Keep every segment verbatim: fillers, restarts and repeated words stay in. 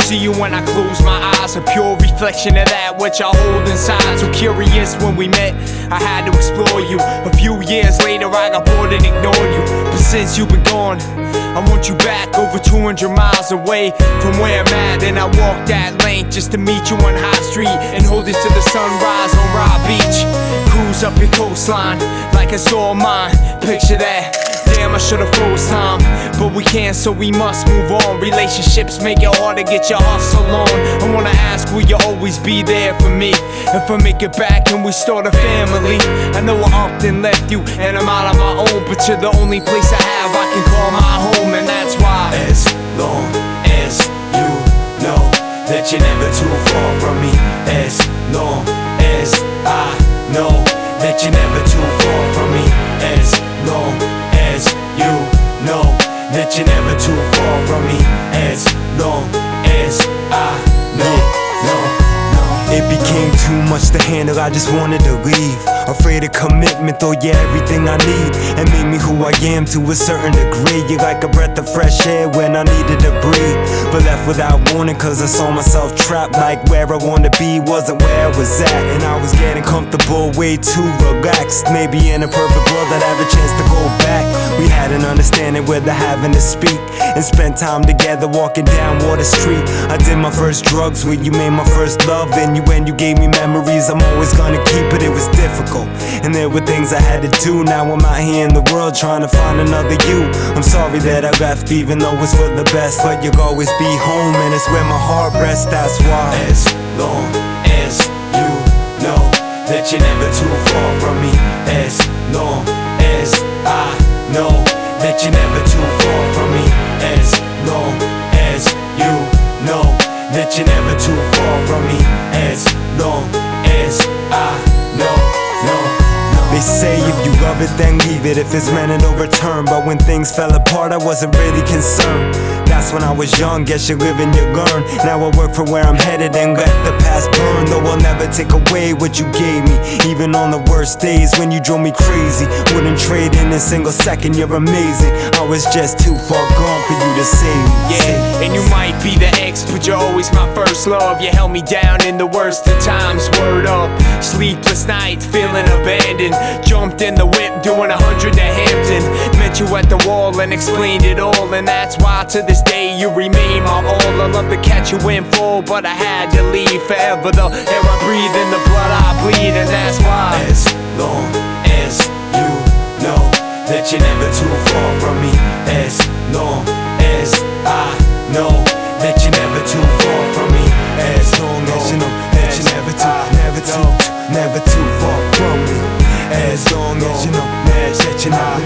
see you when I close my eyes, a pure reflection of that which I hold inside. So curious when we met, I had to explore you. A few years later I got bored and ignored you, but since you've been gone, I want you back over two hundred miles away from where I'm at. And I walked that length just to meet you on High Street and hold you to the sunrise on Raw Beach. Cruise up your coastline like it's all mine, picture that. Damn, I should've froze time, but we can't, so we must move on. Relationships make it hard to get your hustle on. I wanna ask, will you always be there for me? If I make it back and we start a family. I know I upped and left you, and I'm out on my own, but you're the only place I have I can call my home, and that's why. As long as you know that you're never too far from me, as long as I know that you're never too far from me, as long as you know that you're never too far from me, as long as I know, know, know. It became too much to handle, I just wanted to leave. Afraid of commitment, though yeah, everything I need, and made me who I am to a certain degree. You're like a breath of fresh air when I needed to breathe, but left without warning cause I saw myself trapped. Like where I wanted to be wasn't where I was at, and I was getting comfortable, way too relaxed. Maybe in a perfect world I'd have a chance to go back. We had an understanding where the having to speak, and spent time together walking down Water Street. I did my first drugs when you made my first love, and you when you gave me memories I'm always gonna keep it. It was difficult, and there were things I had to do. Now I'm out here in the world trying to find another you. I'm sorry that I left even though it's for the best, but you'll always be home and it's where my heart rests, that's why. As long as you know that you're never too far from me, as long as I know that you're never too far from me, as long as you know that you're never too far from me, as long as I know, know, know. They say if you love it then leave it, if it's meant to return. But when things fell apart I wasn't really concerned. That's when I was young, guess you live and you learn. Now I work for where I'm headed and let the past burn. Though I'll never take away what you gave me, even on the worst days when you drove me crazy. Wouldn't trade in a single second, you're amazing. I was just too far gone for you to save me. Yeah, and you might be the ex, but you're always my first love. You held me down in the worst of times, word up. Sleepless nights, feeling abandoned. Jumped in the whip, doing a hundred to Hampton. Met you at the wall and explained it all, and that's why to this day you remain my all. I love to catch you in full, but I had to leave forever. The air I breathe and the blood I bleed, and that's why. As long as you know that you're never too far from me, as long as I know that you're never too far from me, as long as you know that you're never too, never too, never too far from me, as long as you know that you're never,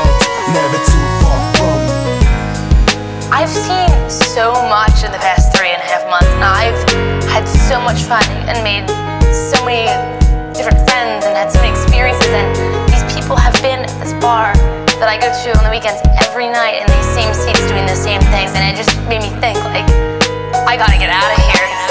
never too far from me. I've seen so much in the past three and a half months, and I've had so much fun and made so many different friends and had so many experiences, and these people have been at this bar that I go to on the weekends every night in these same seats doing the same things, and it just made me think, like, I gotta get out of here.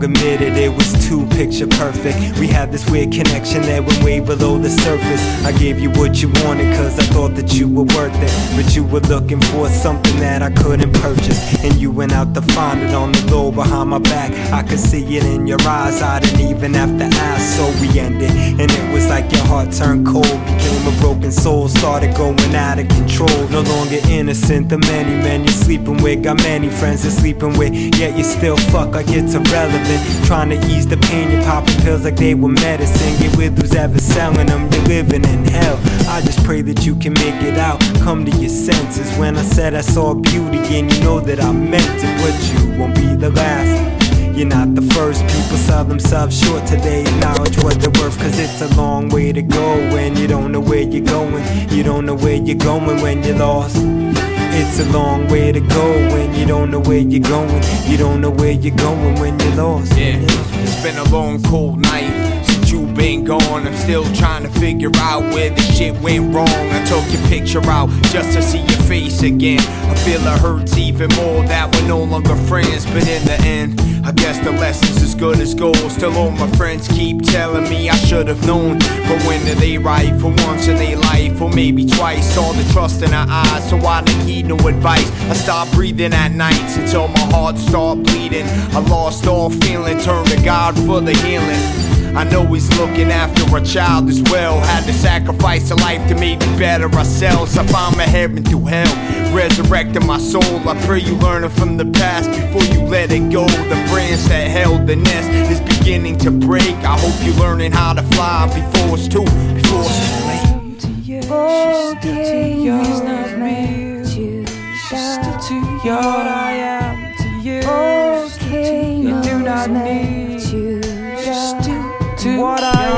I'll admit it, it was too picture perfect. We had this weird connection that went way below the surface. I gave you what you wanted cause I thought that you were worth it, but you were looking for something that I couldn't purchase, and you went out to find it on the low behind my back. I could see it in your eyes, I didn't even have to ask. So we ended, and it was like your heart turned cold, became a broken soul, started going out of control. No longer innocent, the many men you're sleeping with, got many friends you're sleeping with, yet you still fuck like it's irrelevant. Trying to ease the pain, you're popping pills like they were medicine. Get with who's ever selling them, you're living in hell. I just pray that you can make it out, come to your senses. When I said I saw beauty and you know that I meant it, but you won't be the last. You're not the first. People sell themselves short today, acknowledge what they're worth, cause it's a long way to go when you don't know where you're going. You don't know where you're going when you're lost. It's a long way to go when you don't know where you're going. You don't know where you're going when you're lost. Yeah, it's been a long cold night since you've been gone. I'm still trying to figure out where the shit went wrong. I took your picture out just to see your face again. I feel it hurts even more that we're no longer friends, but in the end I guess the lesson's as good as gold. Still all my friends keep telling me I should have known, but when are they right? For once in their life, or maybe twice. Saw the trust in her eyes, so I didn't heed no advice. I stopped breathing at nights until my heart started bleeding. I lost all feeling, turned to God for the healing. I know he's looking after a child as well. Had to sacrifice a life to maybe better ourselves. I found my heaven through hell, resurrecting my soul. I pray you learn it from the past before you let it go. The branch that held the nest is beginning to break. I hope you're learning how to fly before it's too, before it's too late. Okay, he's not real. Still too young, I am to you. Okay, you do not need you. Still too what I